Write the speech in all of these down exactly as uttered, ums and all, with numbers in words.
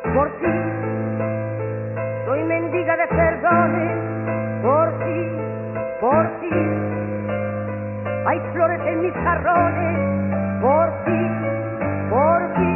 Por ti soy mendiga de perdones, por ti, por ti. Hay flores en mis jarrones, por ti, por ti.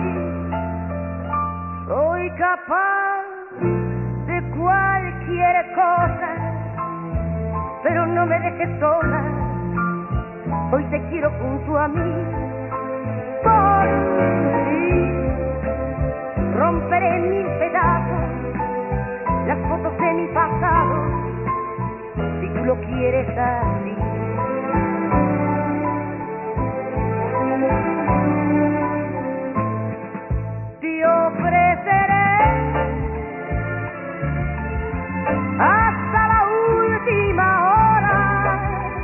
Soy capaz de cualquier cosa, pero no me dejes sola. Hoy te quiero junto a mí, por ti. Romperé en mil pedazos las fotos de mi pasado, si tú lo quieres así. Te ofreceré hasta la última hora,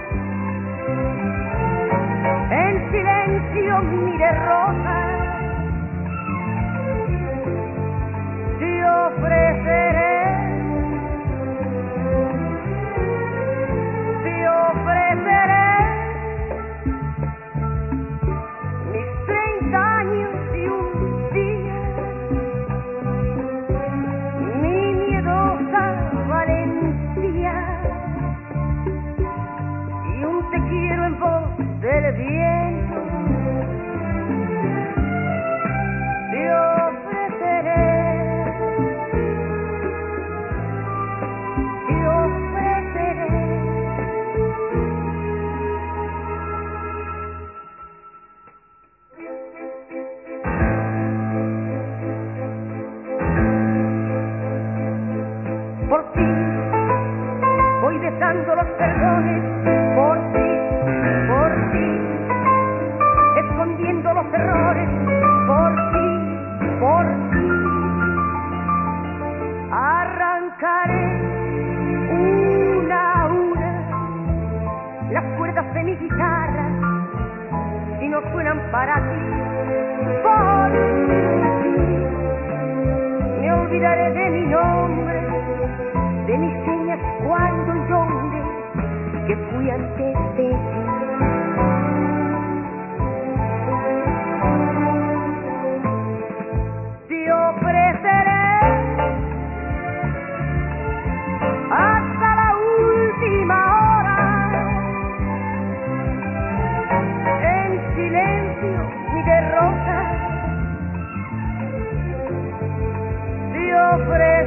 en silencio mi derrota. Te ofreceré, te ofreceré mis treinta años y un día, mi miedosa valentía y un te quiero en voz del viento. Te ofreceré, te ofreceré. Por ti voy dejando los perdones, por ti, por ti, escondiendo los errores, por ti, por ti. Arrancaré una a una las cuerdas de mi guitarra, si no suenan para ti, por ti. Me olvidaré de mi nombre, de mis señas, cuándo y dónde, que fui antes de ti. Te ofreceré hasta la última hora, en silencio mi derrota. Te ofreceré